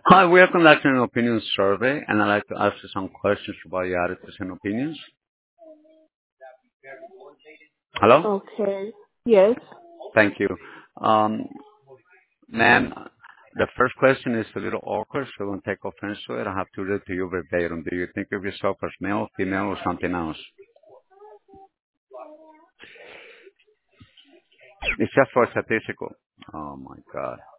Hi, we are conducting an opinion survey, and I'd like to ask you some questions about your attitudes and opinions. Hello? Okay. Yes. Thank you. Um, Ma'am, the first question is a little awkward, so don't take offense to it. I have to read to you verbatim. Do you think of yourself as male, female, or something else? It's just for statistical. Oh my God.